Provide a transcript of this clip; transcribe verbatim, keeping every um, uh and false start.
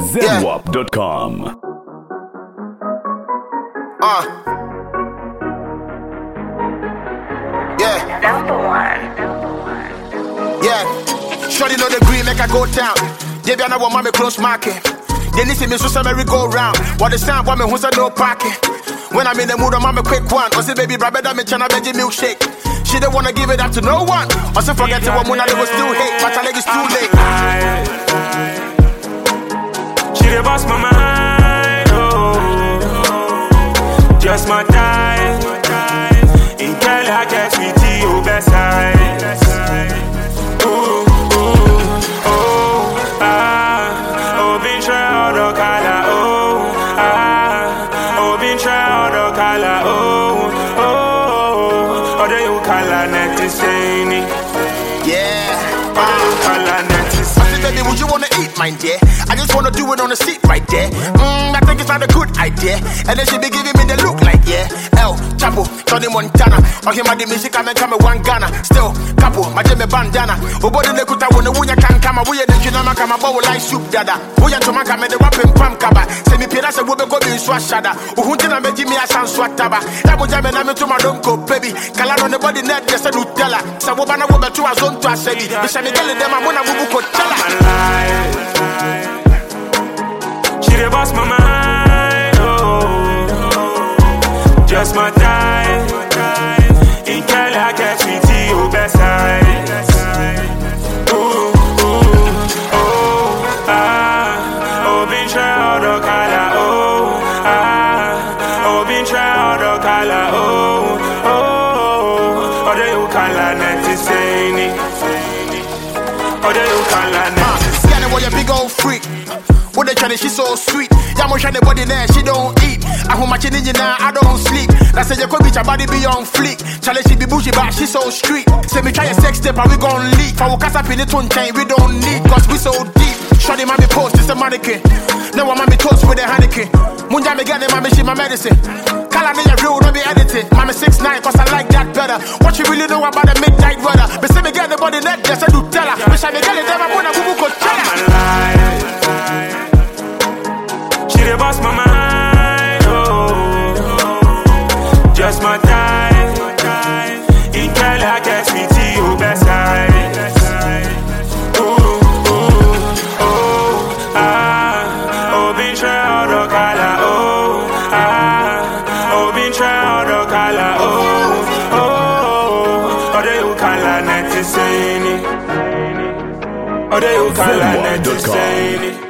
Zenwap dot com. Uh. Yeah. Number one. Yeah. Shorty know the green make I go down. Debbie and I want mommy close market. They need me so merry go round. What the sound woman who's a no parking. When I'm in the mood, I'm a quick one. I say baby brother that me chana veggie milkshake. She don't wanna give it up to no one. I say forget to woman that it was still hate, but I think it's too late. She the boss my mind, oh. Just my time. In Kelly I get sweet tea, oh best side. Ooh, ooh, oh, ah, oh been try the color, oh, ah, oh been try the color, oh, oh, oh the you color net is saying it. Yeah. Oh the you color net is saying it. Baby, would you wanna eat mine, dear? I just wanna do it on the seat right there. Mmm, I think it's not a good idea. And then she be giving me the look like, yeah. El Chapo, Tony Montana. Or him at the music, I'm come one Ghana. Still, Capo, my Jimmy bandana. Obody the kuta when the wunya can come. We are the Junama come a bowl like soup dada. We are to make a rapping pam kaba. Send me Piras and Wubba go in swashada. Uhuntina make me a san swataba. That was jamming me to my donko, baby. Kalan on the body net, just a Nutella. Sabobana Wubba to a zone to a sedi. Bishani tell them I'm gonna Wubu Coachella. She the boss my mind, oh. Just my time. In Kelly I get sweet tea, oh best side. Ooh, ooh, oh, ah, oh been try all the color, oh, ah, oh been try all the color, oh, oh, oh the you color net is saying it. Oh the you color net is saying it. What a big old freak. What they trying, she so sweet. Yamo trying the body there, she don't eat. I hold my chin in now, I don't sleep. That's say you could reach her body be on fleek. Charlie she be bougie, but she so street. Say me try a sex step, and we gon' leak. For we cast up in the tone chain, we don't need. Cause we so deep. Shorty mommy post, it's a mannequin. Now I'm mommy toast with a Heineken. Munja me get it, mommy, she my medicine. Call her name real, don't be edited. Mommy six nine, cause I like that better. What you really know about the midnight weather? But say me get the body net, just a do tell her. Wish I me get it, them I wanna go go tell her. She the boss my mind, oh. Just my time. In Kelly I get sweet tea, oh best side. Ooh, ooh, oh, ah, oh been try all the color, oh, ah, oh been try all the color, oh, oh, oh the you color net is saying it. Oh the you color net is saying it.